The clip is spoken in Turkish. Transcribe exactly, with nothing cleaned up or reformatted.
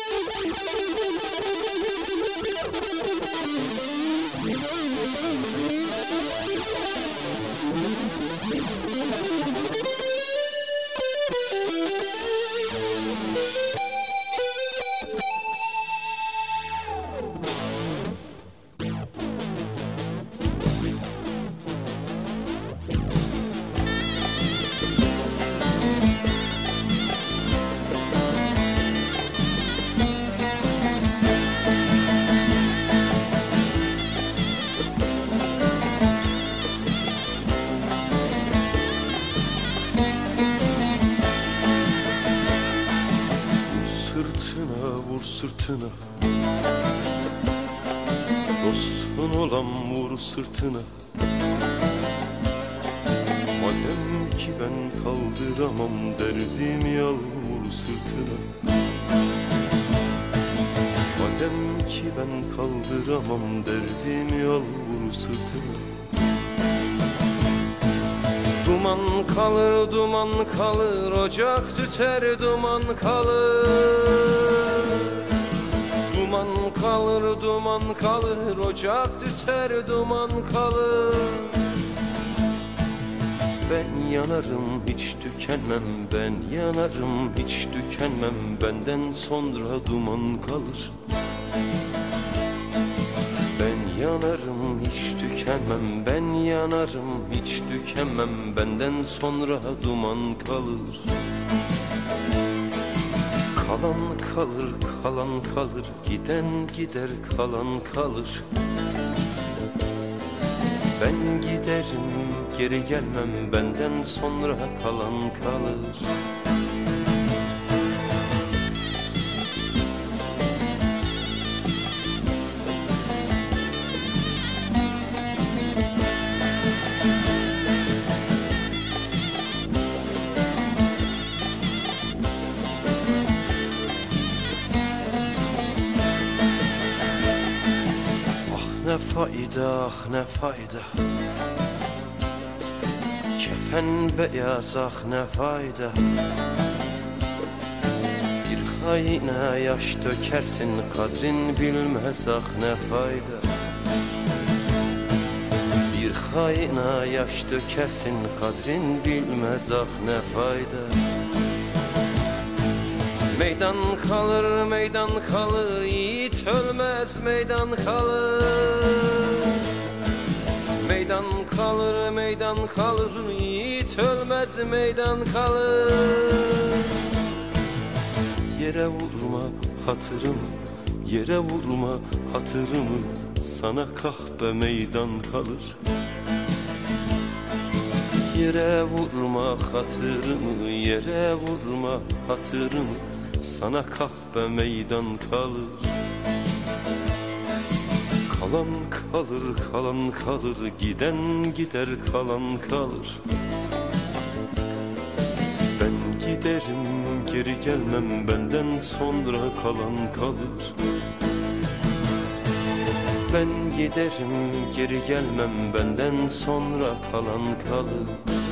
Vur sırtına, dostun olan vur sırtına. Madem ki ben kaldıramam derdimi, al vur sırtına. Madem ki ben kaldıramam derdimi, al vur sırtına. Duman kalır, duman kalır, ocak tüter, duman kalır. Duman kalır, duman kalır, ocak tüter, duman kalır. Ben yanarım, hiç tükenmem, ben yanarım, hiç tükenmem. Benden sonra duman kalır. Ben yanarım, hiç tükenmem, ben yanarım, hiç tükenmem. Benden sonra duman kalır. Kalan kalır, kalan kalır, giden gider, kalan kalır. Ben giderim, geri gelmem, benden sonra kalan kalır. Ne fayda, ah ne fayda, kefen beyaz, ah ne fayda. Bir haine yaş dökersin, kadrin bilmez, ah ne fayda. Bir haine yaş dökersin, kadrin bilmez, ah ne fayda. Meydan kalır, meydan kalır, yiğit ölmez, meydan kalır. Meydan kalır, meydan kalır, yiğit ölmez, meydan kalır. Yere vurma hatırımı, yere vurma hatırımı, sana kahpe meydan kalır. Yere vurma hatırımı, yere vurma hatırımı, sana kahpe meydan kalır. Kalan kalır, kalan kalır, giden gider, kalan kalır. Ben giderim, geri gelmem, benden sonra kalan kalır. Ben giderim, geri gelmem, benden sonra kalan kalır.